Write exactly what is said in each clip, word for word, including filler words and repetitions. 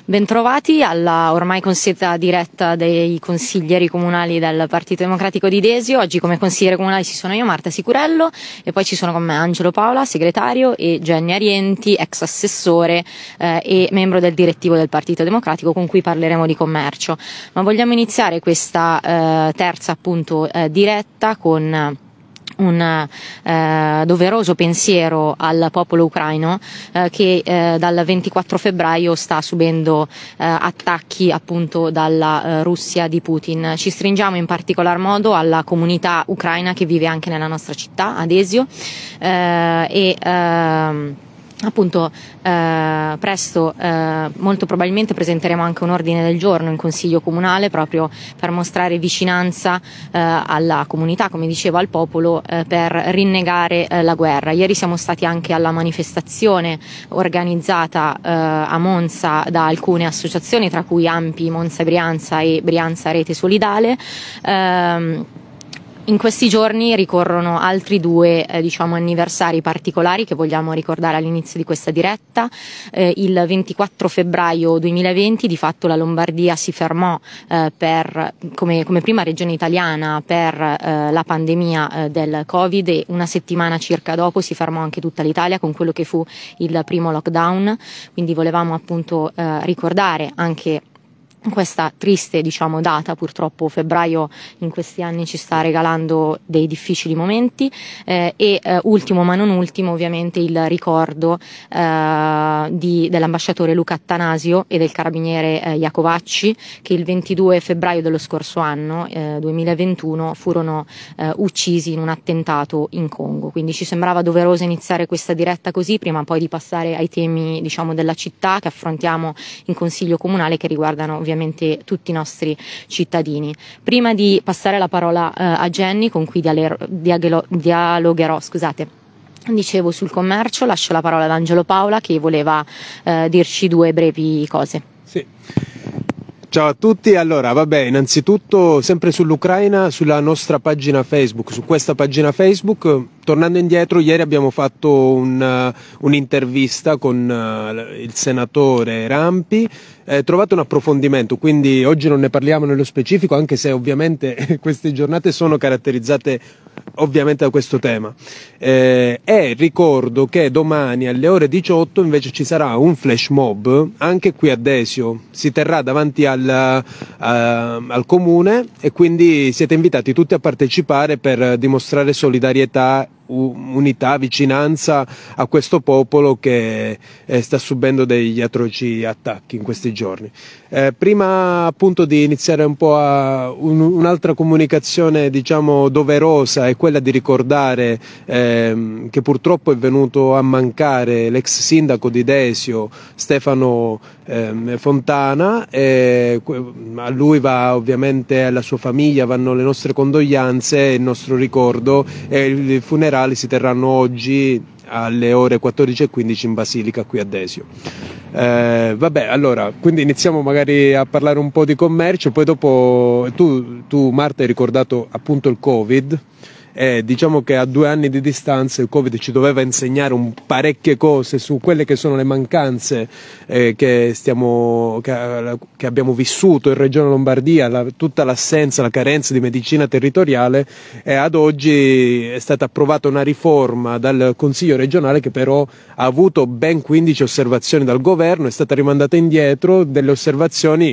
Bentrovati alla ormai consueta diretta dei consiglieri comunali del Partito Democratico di Desio. Oggi come consigliere comunale ci sono io, Marta Sicurello, e poi ci sono con me Angelo Paola, segretario, e Jenny Arienti, ex assessore eh, e membro del direttivo del Partito Democratico, con cui parleremo di commercio. Ma vogliamo iniziare questa eh, terza appunto eh, diretta con un eh, doveroso pensiero al popolo ucraino eh, che eh, dal ventiquattro febbraio sta subendo eh, attacchi appunto dalla eh, Russia di Putin. Ci stringiamo in particolar modo alla comunità ucraina che vive anche nella nostra città, ad Desio, eh, e ehm, appunto eh, presto eh, molto probabilmente presenteremo anche un ordine del giorno in consiglio comunale proprio per mostrare vicinanza eh, alla comunità, come dicevo, al popolo, eh, per rinnegare eh, la guerra. Ieri siamo stati anche alla manifestazione organizzata eh, a Monza da alcune associazioni, tra cui Ampi Monza Brianza e Brianza Rete Solidale. ehm, In questi giorni ricorrono altri due eh, diciamo anniversari particolari che vogliamo ricordare all'inizio di questa diretta. Eh, il ventiquattro febbraio duemilaventi di fatto la Lombardia si fermò eh, per, come, come prima regione italiana per eh, la pandemia eh, del Covid, e una settimana circa dopo si fermò anche tutta l'Italia con quello che fu il primo lockdown. Quindi volevamo appunto eh, ricordare anche questa triste diciamo data. Purtroppo febbraio in questi anni ci sta regalando dei difficili momenti, eh, e eh, ultimo ma non ultimo ovviamente il ricordo eh, di, dell'ambasciatore Luca Attanasio e del carabiniere eh, Iacovacci, che il ventidue febbraio dello scorso anno, eh, duemilaventuno, furono eh, uccisi in un attentato in Congo. Quindi ci sembrava doveroso iniziare questa diretta così, prima poi di passare ai temi diciamo della città che affrontiamo in consiglio comunale, che riguardano ovviamente tutti i nostri cittadini. Prima di passare la parola eh, a Jenny, con cui dialero, diagelo, dialogherò scusate, dicevo sul commercio, lascio la parola ad Angelo Paola che voleva eh, dirci due brevi cose. Sì. Ciao a tutti, allora vabbè, innanzitutto sempre sull'Ucraina, sulla nostra pagina Facebook, su questa pagina Facebook, tornando indietro, ieri abbiamo fatto un, uh, un'intervista con uh, il senatore Rampi, eh, trovato un approfondimento, quindi oggi non ne parliamo nello specifico, anche se ovviamente queste giornate sono caratterizzate ovviamente da questo tema. Eh, e ricordo che domani alle ore diciotto invece ci sarà un flash mob anche qui a Desio, si terrà davanti al, uh, al comune, e quindi siete invitati tutti a partecipare per dimostrare solidarietà, unità, vicinanza a questo popolo che eh, sta subendo degli atroci attacchi in questi giorni. Eh, prima appunto di iniziare un po' a un, un'altra comunicazione diciamo doverosa, è quella di ricordare ehm, che purtroppo è venuto a mancare l'ex sindaco di Desio Stefano ehm, Fontana, e a lui va ovviamente, alla sua famiglia vanno le nostre condoglianze, il nostro ricordo, e il funerale si terranno oggi alle ore quattordici e quindici in Basilica qui a Desio. Eh, vabbè, allora, quindi iniziamo magari a parlare un po' di commercio, poi dopo tu, tu Marta hai ricordato appunto il Covid. Eh, diciamo che a due anni di distanza il Covid ci doveva insegnare un parecchie cose su quelle che sono le mancanze eh, che, stiamo, che, che abbiamo vissuto in Regione Lombardia, la, tutta l'assenza, la carenza di medicina territoriale, e ad oggi è stata approvata una riforma dal Consiglio regionale che però ha avuto ben quindici osservazioni dal governo, è stata rimandata indietro, delle osservazioni.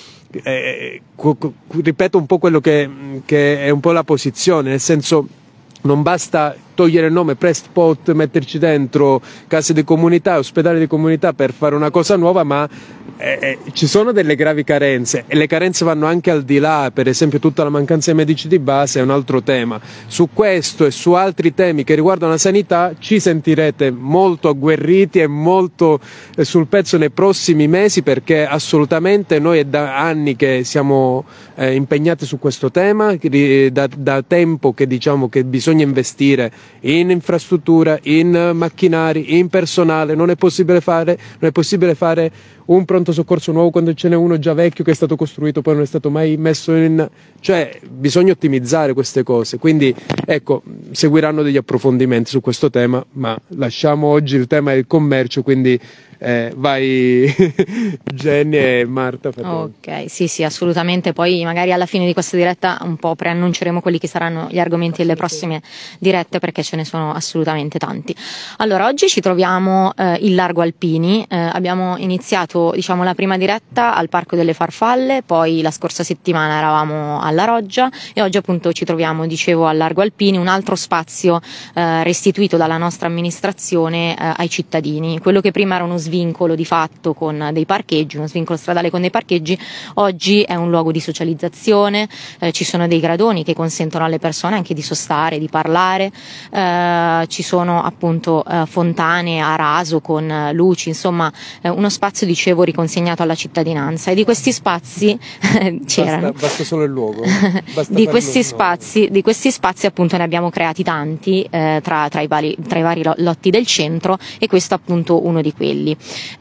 Eh, cu- cu- ripeto un po' quello che, che è un po' la posizione, nel senso, non basta togliere il nome Prestpot, metterci dentro case di comunità, ospedali di comunità per fare una cosa nuova, ma eh, eh, ci sono delle gravi carenze, e le carenze vanno anche al di là. Per esempio tutta la mancanza di medici di base è un altro tema. Su questo e su altri temi che riguardano la sanità ci sentirete molto agguerriti e molto eh, sul pezzo nei prossimi mesi, perché assolutamente noi è da anni che siamo eh, impegnati su questo tema, da, da tempo che diciamo che bisogna investire in infrastruttura, in macchinari, in personale. Non è possibile fare, non è possibile fare un pronto soccorso nuovo quando ce n'è uno già vecchio che è stato costruito, poi non è stato mai messo in... cioè bisogna ottimizzare queste cose, quindi ecco, seguiranno degli approfondimenti su questo tema, ma lasciamo oggi il tema del commercio, quindi Eh, vai Jenny e Marta. Fate... Ok, sì sì, assolutamente. Poi magari alla fine di questa diretta un po' preannunceremo quelli che saranno gli argomenti delle prossime dirette, perché ce ne sono assolutamente tanti. Allora, oggi ci troviamo eh, in Largo Alpini, eh, abbiamo iniziato diciamo la prima diretta al Parco delle Farfalle, poi la scorsa settimana eravamo alla Roggia e oggi appunto ci troviamo, dicevo, al Largo Alpini, un altro spazio eh, restituito dalla nostra amministrazione eh, ai cittadini. Quello che prima era uno svincolo di fatto con dei parcheggi, uno svincolo stradale con dei parcheggi, oggi è un luogo di socializzazione, eh, ci sono dei gradoni che consentono alle persone anche di sostare, di parlare, eh, ci sono appunto eh, fontane a raso con eh, luci, insomma eh, uno spazio, dicevo, riconsegnato alla cittadinanza, e di questi spazi c'erano. Basta, basta solo il luogo. Basta di, questi spazi, no. di questi spazi appunto ne abbiamo creati tanti eh, tra, tra, i vari, tra i vari lotti del centro, e questo appunto uno di quelli.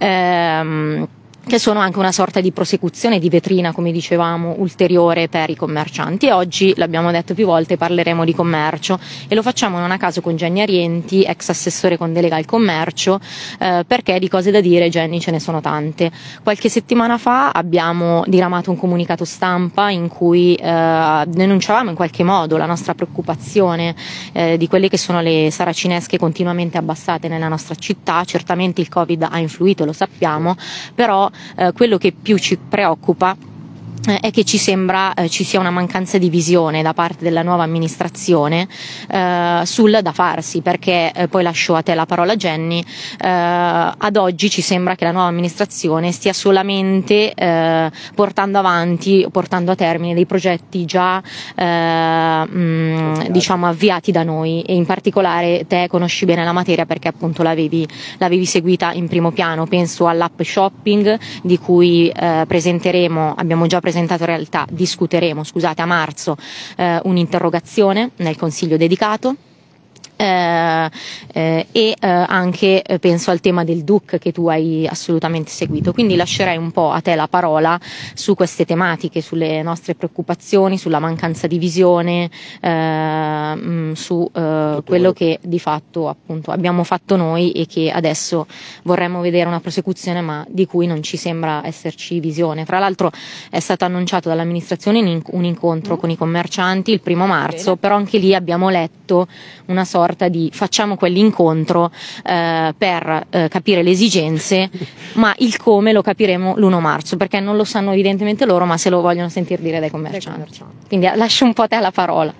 Ehm, che sono anche una sorta di prosecuzione, di vetrina, come dicevamo, ulteriore per i commercianti. E oggi, l'abbiamo detto più volte, parleremo di commercio, e lo facciamo non a caso con Jenny Arienti, ex assessore con delega al commercio, eh, perché di cose da dire, Jenny, ce ne sono tante. Qualche settimana fa abbiamo diramato un comunicato stampa in cui eh, denunciavamo in qualche modo la nostra preoccupazione eh, di quelle che sono le saracinesche continuamente abbassate nella nostra città. Certamente il Covid ha influito, lo sappiamo, però Eh, quello che più ci preoccupa eh, è che ci sembra eh, ci sia una mancanza di visione da parte della nuova amministrazione eh, sul da farsi, perché eh, poi lascio a te la parola, Jenny. Eh, ad oggi ci sembra che la nuova amministrazione stia solamente eh, portando avanti, portando a termine dei progetti già eh, mh, diciamo avviati da noi, e in particolare te conosci bene la materia perché appunto l'avevi, l'avevi seguita in primo piano. Penso all'app shopping, di cui eh, presenteremo, abbiamo già presentato in realtà, discuteremo, scusate, a marzo eh, un'interrogazione nel consiglio dedicato. Eh, eh, e eh, anche eh, penso al tema del D U C che tu hai assolutamente seguito, quindi lascerei un po' a te la parola su queste tematiche, sulle nostre preoccupazioni, sulla mancanza di visione, eh, mh, su eh, quello che di fatto appunto abbiamo fatto noi e che adesso vorremmo vedere una prosecuzione, ma di cui non ci sembra esserci visione. Fra l'altro è stato annunciato dall'amministrazione un incontro con i commercianti il primo marzo, però anche lì abbiamo letto una sorta di facciamo quell'incontro eh, per eh, capire le esigenze, ma il come lo capiremo l'primo marzo, perché non lo sanno evidentemente loro, ma se lo vogliono sentire dire dai commercianti. Quindi lascio un po' a te la parola.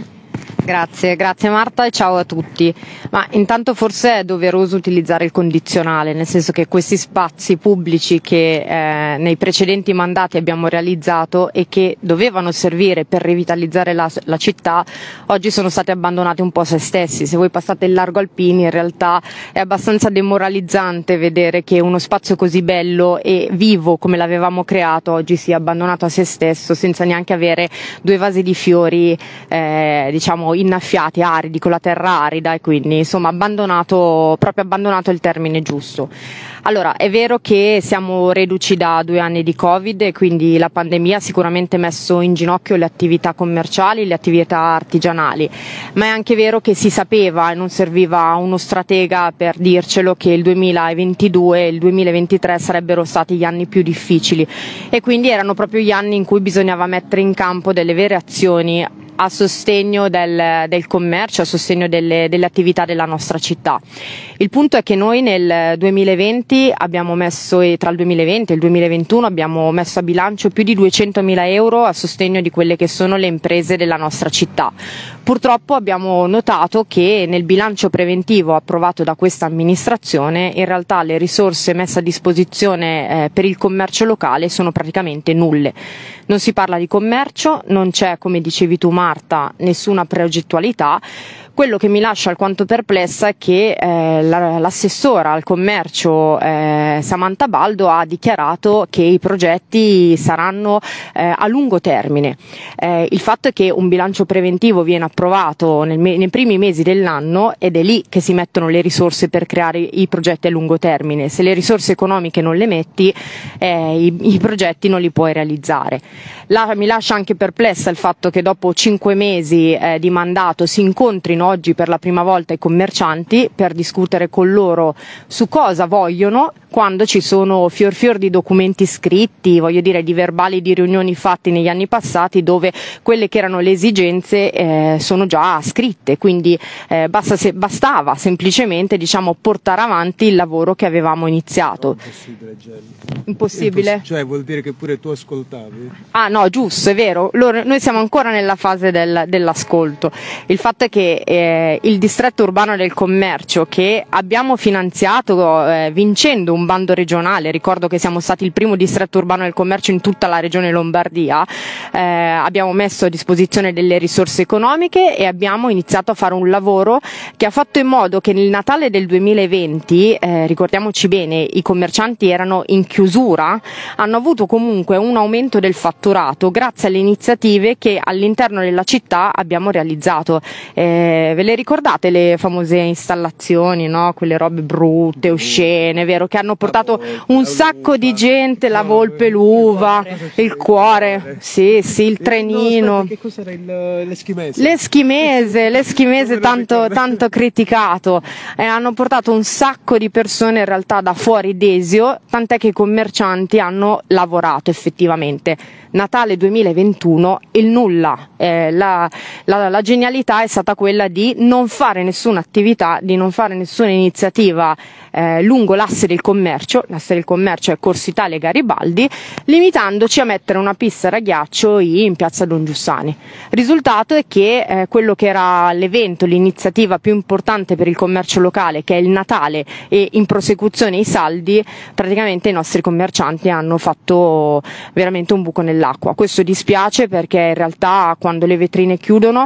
Grazie, grazie Marta e ciao a tutti. Ma intanto forse è doveroso utilizzare il condizionale, nel senso che questi spazi pubblici che eh, nei precedenti mandati abbiamo realizzato e che dovevano servire per rivitalizzare la, la città, oggi sono stati abbandonati un po' a se stessi. Se voi passate il Largo Alpini, in realtà è abbastanza demoralizzante vedere che uno spazio così bello e vivo come l'avevamo creato oggi sia abbandonato a se stesso, senza neanche avere due vasi di fiori eh, diciamo innaffiati, aridi, con la terra arida, e quindi insomma abbandonato, proprio abbandonato è il termine giusto. Allora, è vero che siamo reduci da due anni di Covid e quindi la pandemia ha sicuramente messo in ginocchio le attività commerciali, le attività artigianali, ma è anche vero che si sapeva, e non serviva uno stratega per dircelo, che il duemilaventidue e il duemilaventitré sarebbero stati gli anni più difficili, e quindi erano proprio gli anni in cui bisognava mettere in campo delle vere azioni a sostegno del, del commercio, a sostegno delle, delle attività della nostra città. Il punto è che noi nel duemilaventi abbiamo messo, e tra il duemilaventi e il duemilaventuno abbiamo messo a bilancio più di duecentomila euro a sostegno di quelle che sono le imprese della nostra città. Purtroppo abbiamo notato che nel bilancio preventivo approvato da questa amministrazione in realtà le risorse messe a disposizione eh, per il commercio locale sono praticamente nulle. Non si parla di commercio, non c'è, come dicevi tu Marta, nessuna progettualità. Quello che mi lascia alquanto perplessa è che eh, la, l'assessora al commercio eh, Samantha Baldo ha dichiarato che i progetti saranno eh, a lungo termine. Eh, il fatto è che un bilancio preventivo viene approvato nel me- nei primi mesi dell'anno ed è lì che si mettono le risorse per creare i progetti a lungo termine. Se le risorse economiche non le metti, eh, i, i progetti non li puoi realizzare. La, mi lascia anche perplessa il fatto che dopo cinque mesi eh, di mandato si incontrino insieme oggi per la prima volta i commercianti per discutere con loro su cosa vogliono, quando ci sono fior fior di documenti scritti, voglio dire di verbali di riunioni fatti negli anni passati dove quelle che erano le esigenze eh, sono già scritte, quindi eh, basta se, bastava semplicemente diciamo portare avanti il lavoro che avevamo iniziato. Impossibile, Jenny. Impossibile? Imposs- cioè vuol dire che pure tu ascoltavi? Ah no, giusto, è vero, Loro, noi siamo ancora nella fase del, dell'ascolto. Il fatto è che eh, il distretto urbano del commercio che abbiamo finanziato eh, vincendo un bando regionale, ricordo che siamo stati il primo distretto urbano del commercio in tutta la regione Lombardia, eh, abbiamo messo a disposizione delle risorse economiche e abbiamo iniziato a fare un lavoro che ha fatto in modo che nel Natale del duemilaventi, eh, ricordiamoci bene, i commercianti erano in chiusura, hanno avuto comunque un aumento del fatturato grazie alle iniziative che all'interno della città abbiamo realizzato. Eh, ve le ricordate le famose installazioni, no? Quelle robe brutte, oscene, vero? Che hanno portato un sacco di gente, la volpe, l'uva, il cuore, sì, sì, il trenino. No, che cos'era il, l'eschimese? L'eschimese, l'eschimese tanto, tanto criticato. Eh, hanno portato un sacco di persone in realtà da fuori Desio, tant'è che i commercianti hanno lavorato effettivamente. Natale duemilaventuno, il nulla, eh, la, la, la genialità è stata quella di non fare nessuna attività, di non fare nessuna iniziativa eh, lungo l'asse del commercio, l'asse del commercio è Corso Italia e Garibaldi, limitandoci a mettere una pista da ghiaccio in piazza Don Giussani. Risultato è che eh, quello che era l'evento, l'iniziativa più importante per il commercio locale, che è il Natale e in prosecuzione i saldi, praticamente i nostri commercianti hanno fatto veramente un buco nell'acqua. Questo dispiace perché in realtà quando le vetrine chiudono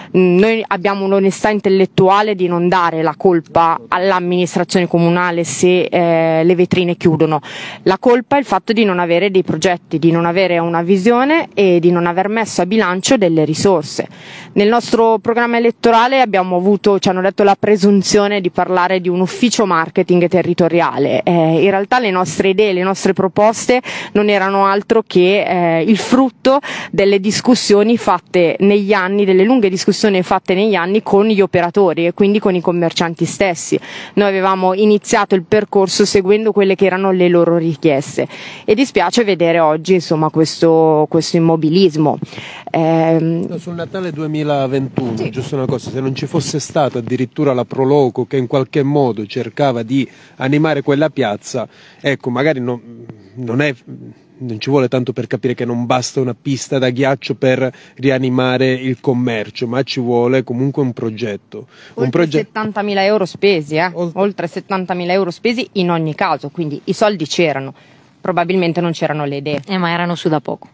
noi abbiamo un'onestà intellettuale di non dare la colpa all'amministrazione comunale se eh, le vetrine chiudono. La colpa è il fatto di non avere dei progetti, di non avere una visione e di non aver messo a bilancio delle risorse. Nel nostro programma elettorale abbiamo avuto, ci hanno detto, la presunzione di parlare di un ufficio marketing territoriale. Eh, in realtà le nostre idee, le nostre proposte non erano altro che eh, il frutto delle discussioni fatte negli anni, delle lunghe discussioni fatte negli anni con gli operatori e quindi con i commercianti stessi. Noi avevamo iniziato il percorso seguendo quelle che erano le loro richieste e dispiace vedere oggi insomma questo, questo immobilismo. Eh, no, sul Natale duemilaventuno, sì. Giusto una cosa, se non ci fosse stata addirittura la Proloco che in qualche modo cercava di animare quella piazza, ecco, magari no, non è... non ci vuole tanto per capire che non basta una pista da ghiaccio per rianimare il commercio, ma ci vuole comunque un progetto. Oltre un proget- settantamila euro spesi, eh? Oltre... oltre settantamila euro spesi in ogni caso, quindi i soldi c'erano, probabilmente non c'erano le idee. Eh, ma erano su da poco.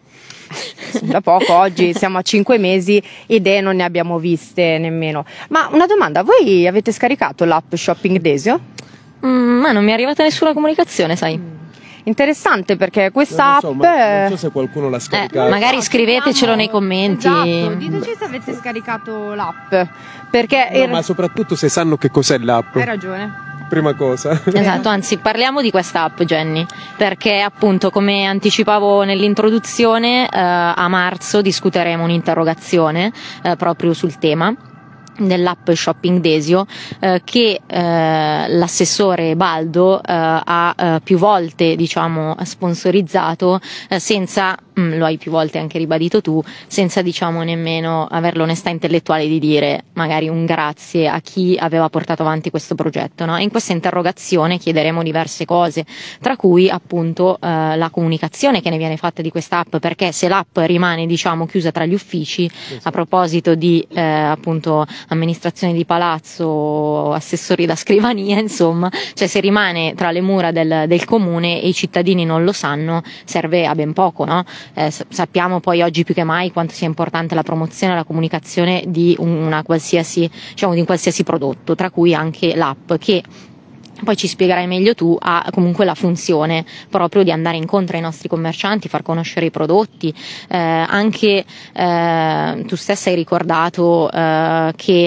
Da poco, oggi siamo a cinque mesi, idee non ne abbiamo viste nemmeno. Ma una domanda, voi avete scaricato l'app Shopping Desio? Mm, ma non mi è arrivata nessuna comunicazione, sai. Mm. Interessante perché questa non app so, ma non so se qualcuno l'ha scaricata. Eh, magari scrivetecelo nei commenti. Esatto, diteci se avete scaricato l'app perché no, era... ma soprattutto se sanno che cos'è l'app. Hai ragione. Prima cosa. Esatto, anzi parliamo di questa app, Jenny, perché appunto come anticipavo nell'introduzione eh, a marzo discuteremo un'interrogazione eh, proprio sul tema dell'app Shopping Desio eh, che eh, l'assessore Baldo eh, ha eh, più volte diciamo sponsorizzato eh, senza mh, lo hai più volte anche ribadito tu, senza diciamo nemmeno avere l'onestà intellettuale di dire magari un grazie a chi aveva portato avanti questo progetto, no? In questa interrogazione chiederemo diverse cose, tra cui appunto eh, la comunicazione che ne viene fatta di questa app, perché se l'app rimane diciamo chiusa tra gli uffici, a proposito di eh, appunto amministrazione di palazzo, assessori da scrivania, insomma, cioè se rimane tra le mura del, del comune e i cittadini non lo sanno, serve a ben poco, no? Eh, sappiamo poi oggi più che mai quanto sia importante la promozione e la comunicazione di una qualsiasi, diciamo, di un qualsiasi prodotto, tra cui anche l'app, che poi ci spiegherai meglio tu, ha comunque la funzione proprio di andare incontro ai nostri commercianti, far conoscere i prodotti, eh, anche eh, tu stessa hai ricordato eh, che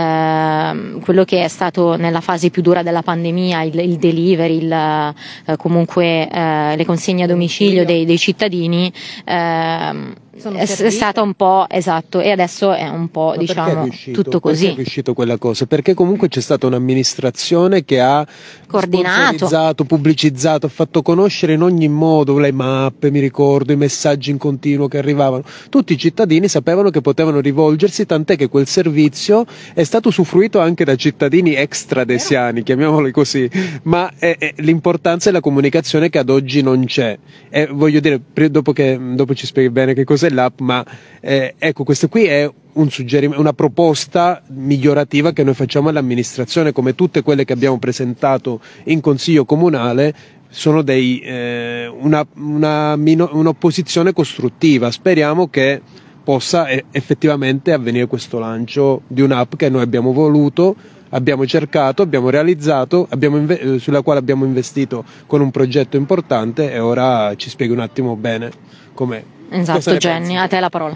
eh, quello che è stato nella fase più dura della pandemia, il, il delivery, il, eh, comunque eh, le consegne a domicilio dei, dei cittadini, eh, è, è stata un po' esatto, e adesso è un po' Ma diciamo riuscito, tutto così. Perché è riuscito quella cosa? Perché comunque c'è stata un'amministrazione che ha coordinato, sponsorizzato, pubblicizzato, ha fatto conoscere in ogni modo le mappe, mi ricordo, i messaggi in continuo che arrivavano. Tutti i cittadini sapevano che potevano rivolgersi, tant'è che quel servizio è stato usufruito anche da cittadini extradesiani, chiamiamoli così, ma è, è, l'importanza è la comunicazione che ad oggi non c'è. E voglio dire, dopo, che, dopo ci spieghi bene che cos'è l'app, ma eh, ecco, questo qui è un suggerimento, una proposta migliorativa che noi facciamo all'amministrazione, come tutte quelle che abbiamo presentato in consiglio comunale. Sono dei, eh, una, una mino, un'opposizione costruttiva. Speriamo che possa eh, effettivamente avvenire questo lancio di un'app che noi abbiamo voluto, abbiamo cercato, abbiamo realizzato, abbiamo inve- sulla quale abbiamo investito con un progetto importante, e ora ci spieghi un attimo bene com'è. Esatto, Jenny, a te la parola.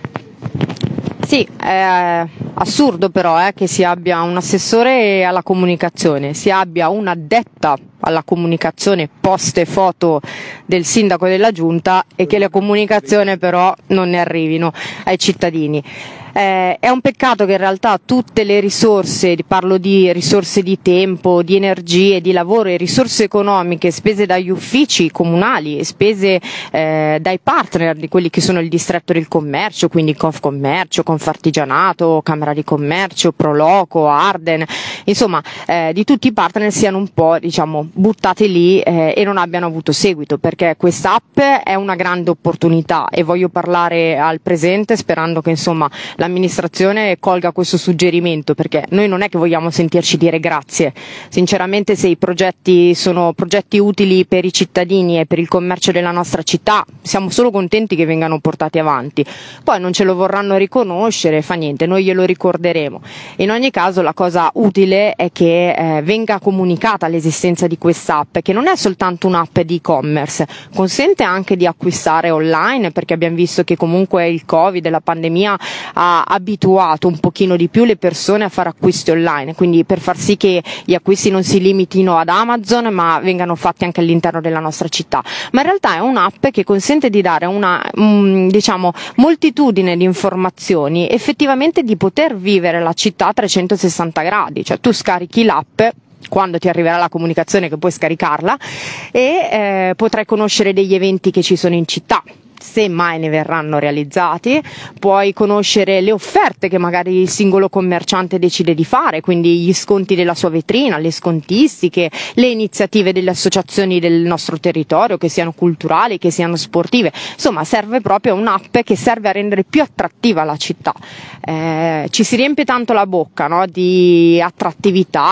Sì, è assurdo però eh, che si abbia un assessore alla comunicazione, si abbia un'addetta alla comunicazione post e foto del sindaco e della giunta, e che le comunicazioni però non ne arrivino ai cittadini. Eh, è un peccato che in realtà tutte le risorse, parlo di risorse di tempo, di energie, di lavoro e risorse economiche spese dagli uffici comunali, spese eh, dai partner di quelli che sono il distretto del commercio, quindi Confcommercio, Confartigianato, Camera di Commercio, Proloco, Arden, insomma eh, di tutti i partner, siano un po' diciamo buttati lì eh, e non abbiano avuto seguito, perché questa app è una grande opportunità, e voglio parlare al presente sperando che insomma l'amministrazione colga questo suggerimento, perché noi non è che vogliamo sentirci dire grazie. Sinceramente, se i progetti sono progetti utili per i cittadini e per il commercio della nostra città, siamo solo contenti che vengano portati avanti. Poi non ce lo vorranno riconoscere, fa niente, noi glielo ricorderemo. In ogni caso la cosa utile è che eh, venga comunicata l'esistenza di quest'app, che non è soltanto un'app di e-commerce, consente anche di acquistare online, perché abbiamo visto che comunque il Covid e la pandemia ha abituato un pochino di più le persone a fare acquisti online, quindi per far sì che gli acquisti non si limitino ad Amazon ma vengano fatti anche all'interno della nostra città. Ma in realtà è un'app che consente di dare una um, diciamo moltitudine di informazioni, effettivamente di poter vivere la città a trecentosessanta gradi, cioè tu scarichi l'app quando ti arriverà la comunicazione che puoi scaricarla, e eh, potrai conoscere degli eventi che ci sono in città, se mai ne verranno realizzati, puoi conoscere le offerte che magari il singolo commerciante decide di fare, quindi gli sconti della sua vetrina, le scontistiche, le iniziative delle associazioni del nostro territorio, che siano culturali, che siano sportive. Insomma, serve proprio un'app che serve a rendere più attrattiva la città. Eh, ci si riempie tanto la bocca, no, di attrattività,